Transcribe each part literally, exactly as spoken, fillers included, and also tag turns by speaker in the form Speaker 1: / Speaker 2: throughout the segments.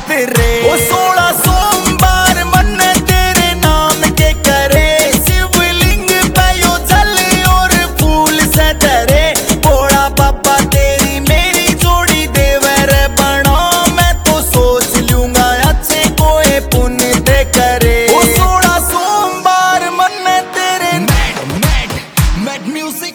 Speaker 1: हाथ रे। ओ सोलह सोमवार मन तेरे नाम के करे, शिवलिंग पे यो जल और फूल से धरे। भोला बाबा तेरी मेरी जोड़ी देवर बना, मैं तो सोच लूंगा अच्छे कोई पुण्य ते करे। ओ सोलह सोमवार मन तेरे मैड मैड मैड म्यूजिक।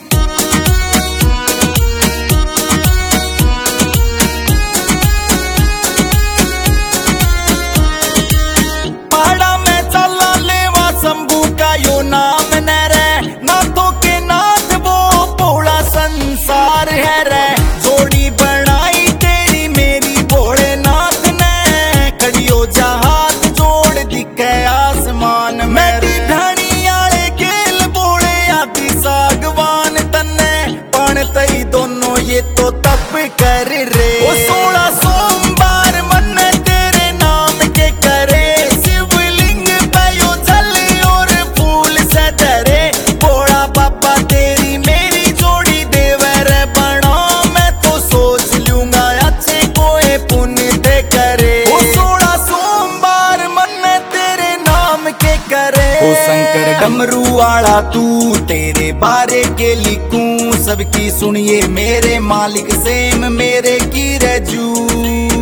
Speaker 1: पहाड़ा में चला लेवा शंभू का यो नाम न रे, नाथों के नाथ वो भोला संसार है रे। जोड़ी बनाई तेरी मेरी भोलेनाथ ने, खड़ियो जहाज जोड़ दिखे आसमान में। ढाणी आले खेल बोले आदि सागवान तन्ने, पण तई दोनों ये तो तप कर रे। ओ सोलह सोमवार मन तेरे नाम के करे, शिवलिंग पे यो जल और फूल से धरे। भोला बाबा तेरी मेरी जोड़ी देवर बना, मैं तो सोच लूंगा अच्छे कोई पुण्य ते करे। ओ सोलह सोमवार मन तेरे नाम के करे। ओ शंकर डमरू वाला तू तेरे बारे के लिखूं, सबकी सुनिए मेरे मालिक सेम मेरे की रजू।